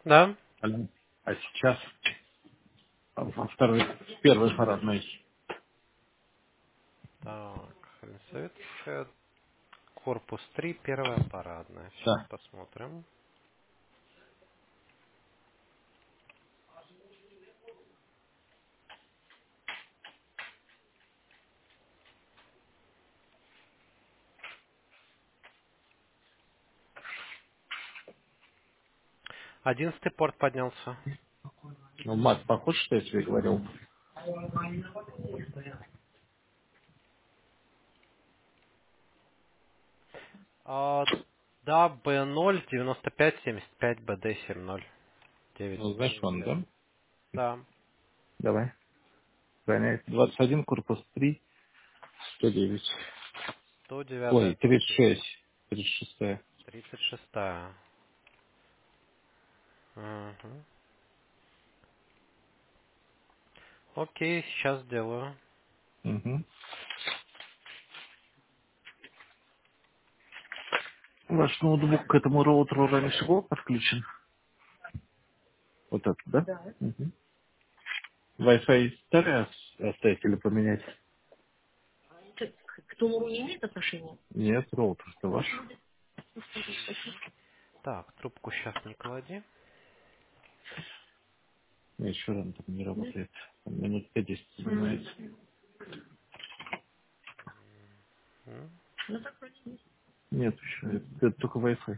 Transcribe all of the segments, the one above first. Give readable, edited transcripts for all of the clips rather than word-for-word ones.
Да. Алло. А сейчас во второй, в первой парадной. Так, Елисаветская, корпус 3, первая парадная. Сейчас Да. посмотрим. 11 порт поднялся. Ну, Мат, похож, что я тебе говорил? А, да, B0, 95, 75, BD 70, Ну, 9. знаешь, он, да? Да. Давай. Гоняет. 21, корпус 3, 109. 109, Ой, 109. 36. 36. 36. Угу. Окей, сейчас сделаю. Угу. Ваш ноутбук к этому роутеру раньше был подключен? Вот это, да? Да. Угу. Wi-Fi старый оставить или поменять? К Тумуру не имеет отношения? Нет, роутер-то ваш. Так, трубку сейчас не клади. Еще рано там не работает. Там минут 50 занимает. М. Нет еще. Это только Wi-Fi.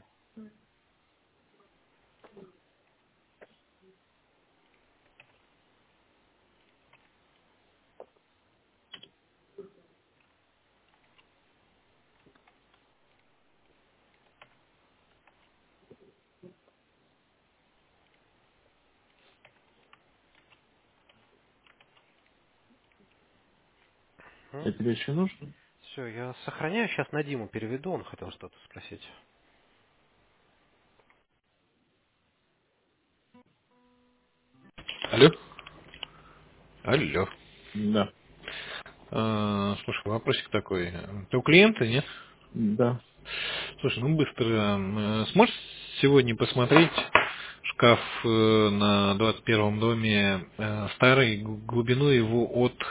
М. Это тебе еще нужно? Все, я сохраняю, сейчас на Диму переведу, он хотел что-то спросить. Алло. Алло. Да. Слушай, вопросик такой. Ты у клиента, нет? Да. Слушай, ну быстро. Сможешь сегодня посмотреть шкаф на 21-м доме старый, глубину его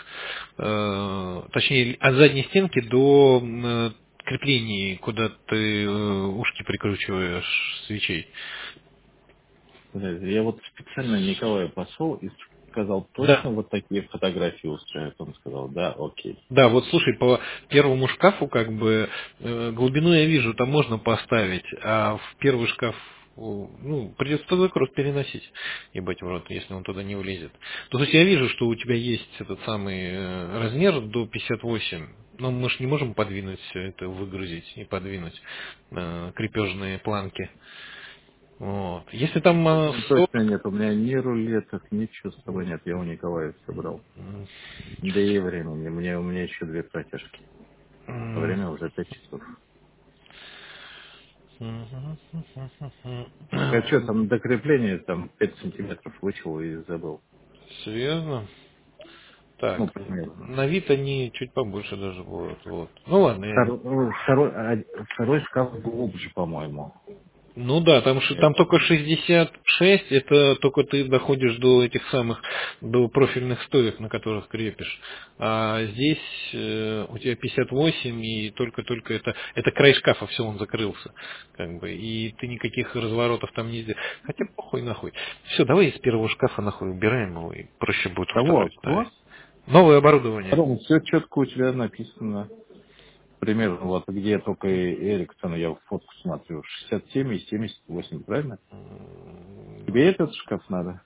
точнее, от задней стенки до креплений, куда ты ушки прикручиваешь свечей? Подожди, я вот специально Николаю послал и сказал, Да. точно вот такие фотографии устраивают. Он сказал, да, окей. Да, вот слушай, по первому шкафу как бы глубину я вижу, там можно поставить, а в первый шкаф ну, придется туда крот переносить, ебать в рот, если он туда не влезет. То есть я вижу, что у тебя есть этот самый размер до 58, но мы же не можем подвинуть все это, выгрузить и подвинуть крепежные планки. Вот. Если там Ну, 40... точно нет, у меня ни рулеток, ничего с собой нет. Я у Николая собрал. Да и времени. У меня еще две протяжки. А время уже 5 часов. Так а что там до крепления, там 5 сантиметров вычел и забыл. Серьезно? Так, Ну, примерно. на вид они чуть побольше даже будут. Вот. Ну ладно, Второй шкаф глубже, по-моему. ну да, там Это. только 66, это только ты доходишь до этих самых, до профильных стоек, на которых крепишь. А здесь у тебя 58, и только это край шкафа, все, он закрылся. Как бы, и ты никаких разворотов там не сделаешь. Хотя похуй нахуй. Все, давай из первого шкафа нахуй убираем его, и проще будет Того, второй кто? ставить. Новое оборудование. Потом все четко у тебя написано. Примерно вот где только Эриксон, я в фотку смотрю, 67 и 78, правильно? Тебе этот шкаф надо?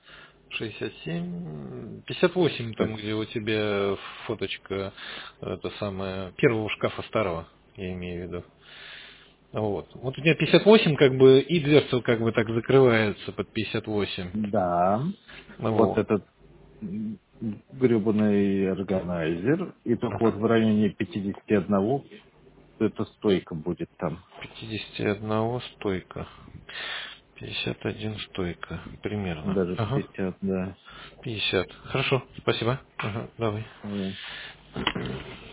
67, 58, Так, там, где у тебя фоточка, это самое, первого шкафа старого, я имею в виду. Вот у тебя 58, как бы, и дверца, как бы, так закрывается под 58. да, вот Вот. этот гребаный органайзер, и только вот Ага. в районе 51 эта стойка будет там. 51 стойка. 51 стойка, примерно. Даже Ага. 50, да. 50. Хорошо, спасибо. Ага, давай. Вот.